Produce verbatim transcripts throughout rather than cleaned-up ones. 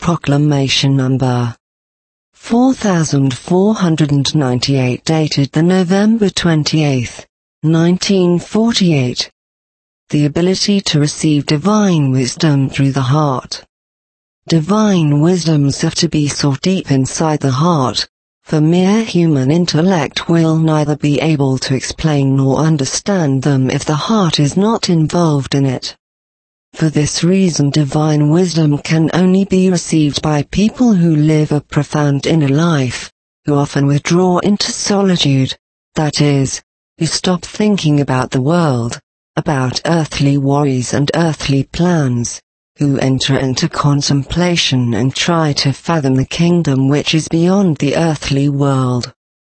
Proclamation Number four thousand four hundred ninety-eight, dated the November twenty-eighth, nineteen forty-eight. The ability to receive divine wisdom through the heart. Divine wisdoms have to be sought deep inside the heart, for mere human intellect will neither be able to explain nor understand them if the heart is not involved in it. For this reason, divine wisdom can only be received by people who live a profound inner life, who often withdraw into solitude, that is, who stop thinking about the world, about earthly worries and earthly plans, who enter into contemplation and try to fathom the kingdom which is beyond the earthly world.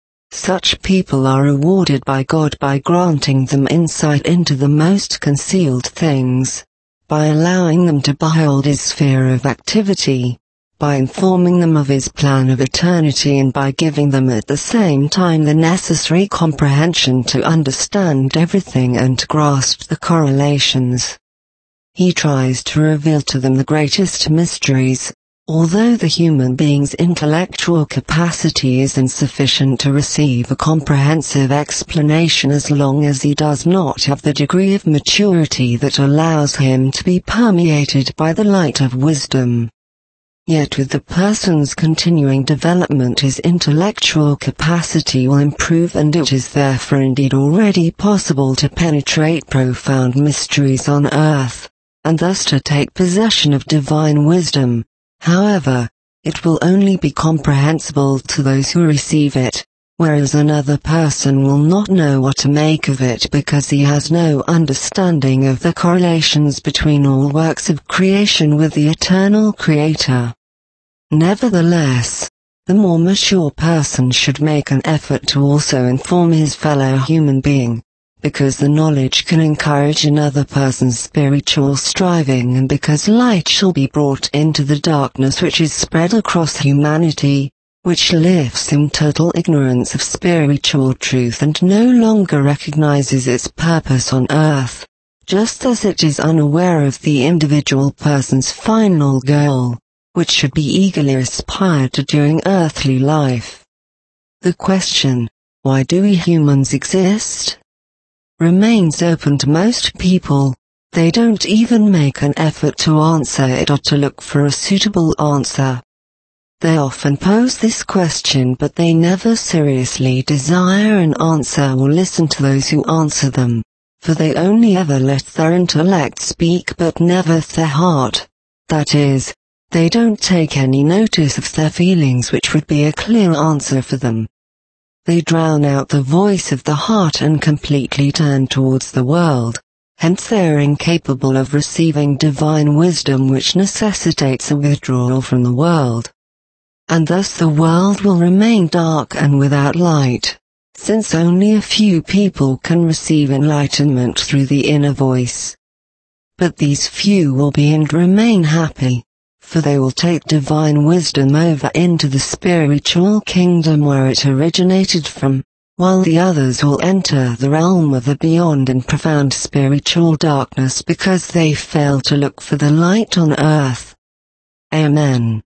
Such people are rewarded by God by granting them insight into the most concealed things, by allowing them to behold His sphere of activity, by informing them of His plan of eternity, and by giving them at the same time the necessary comprehension to understand everything and to grasp the correlations. He tries to reveal to them the greatest mysteries, although the human being's intellectual capacity is insufficient to receive a comprehensive explanation as long as he does not have the degree of maturity that allows him to be permeated by the light of wisdom. Yet with the person's continuing development, his intellectual capacity will improve, and it is therefore indeed already possible to penetrate profound mysteries on earth, and thus to take possession of divine wisdom. However, it will only be comprehensible to those who receive it, whereas another person will not know what to make of it because he has no understanding of the correlations between all works of creation with the eternal Creator. Nevertheless, the more mature person should make an effort to also inform his fellow human being, because the knowledge can encourage another person's spiritual striving, and because light shall be brought into the darkness which is spread across humanity, which lives in total ignorance of spiritual truth and no longer recognizes its purpose on earth, just as it is unaware of the individual person's final goal, which should be eagerly aspired to during earthly life. The question, why do we humans exist, remains open to most people. They don't even make an effort to answer it or to look for a suitable answer. They often pose this question, but they never seriously desire an answer or listen to those who answer them, for they only ever let their intellect speak but never their heart. That is, they don't take any notice of their feelings, which would be a clear answer for them. They drown out the voice of the heart and completely turn towards the world, hence they are incapable of receiving divine wisdom, which necessitates a withdrawal from the world. And thus the world will remain dark and without light, since only a few people can receive enlightenment through the inner voice. But these few will be and remain happy, for they will take divine wisdom over into the spiritual kingdom where it originated from, while the others will enter the realm of the beyond in profound spiritual darkness because they fail to look for the light on earth. Amen.